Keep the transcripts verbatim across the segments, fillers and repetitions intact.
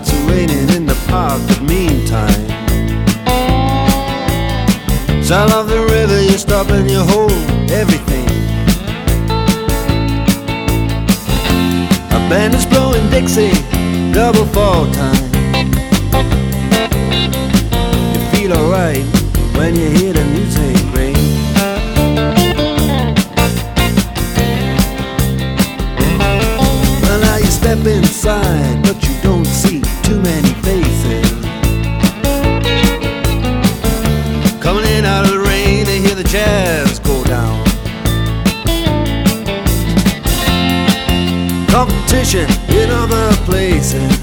it's raining in the park, but meantime, sound of the river, you stop and you hold everything. A band is blowing Dixie, double fall time. You feel alright when you hear the music ring. Well, now you step inside, but you don't see too many faces. Coming in out of the rain to hear the jazz go down. Competition in other places,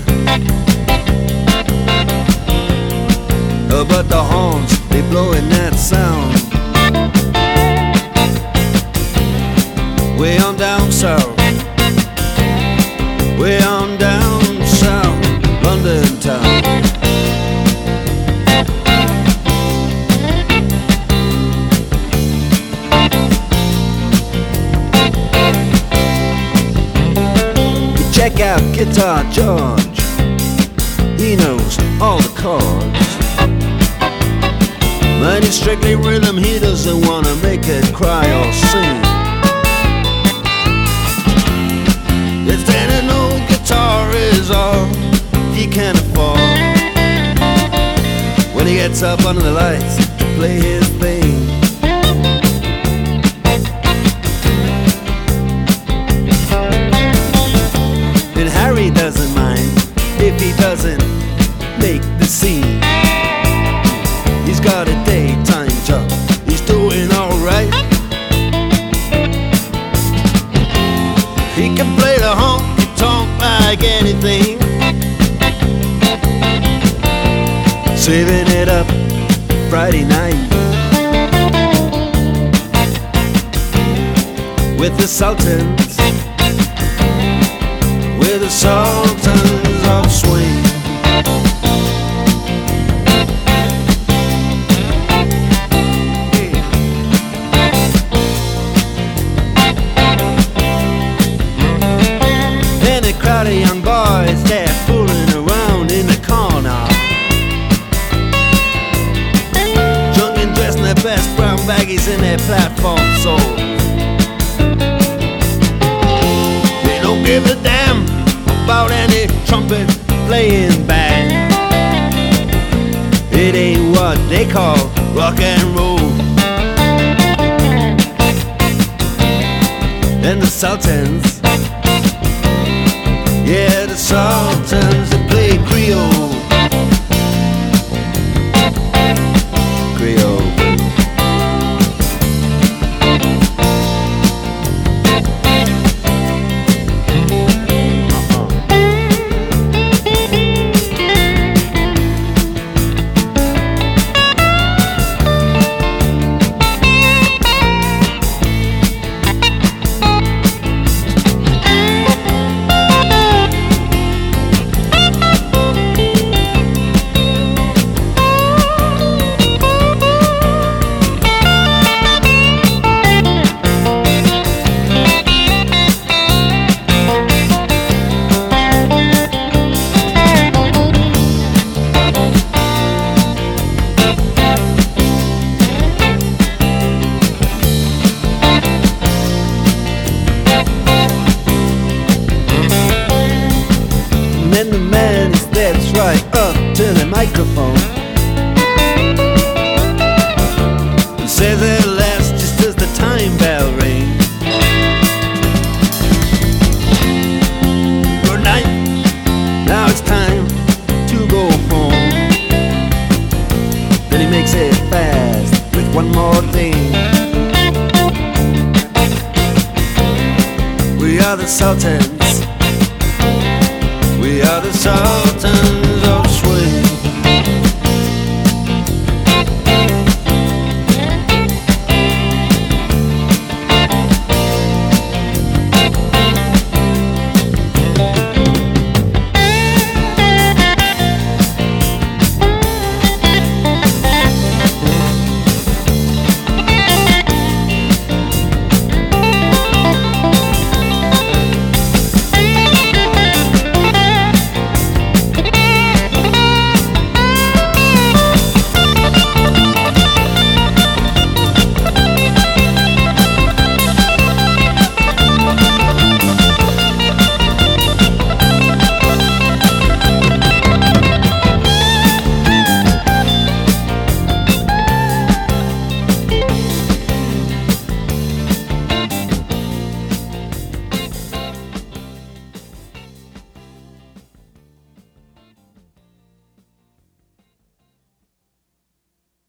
uh, but the horns, they blowing that sound. Way on down south, way on down south, London town. Check out Guitar George, he knows all the chords. But it's strictly rhythm, he doesn't wanna make it cry or sing. If then an old guitar is all he can afford, when he gets up under the lights to play his thing. He doesn't mind if he doesn't make the scene. He's got a daytime job, he's doing alright. He can play the honky-tonk like anything, saving it up Friday night with the Sultans, with the Sultans of Swing. And a crowd of young boys, they're fooling around in the corner, drunk and dressed in their best brown baggies in their platform soles. They don't give a damn about any trumpet playing band. It ain't what they call rock and roll. And the Sultans, yeah, the Sultans, they play Creole. Creole. And the man steps right up to the microphone and says at last, just as the time bell rings, good night, now it's time to go home. Then he makes it fast with one more thing. We are the Sultans,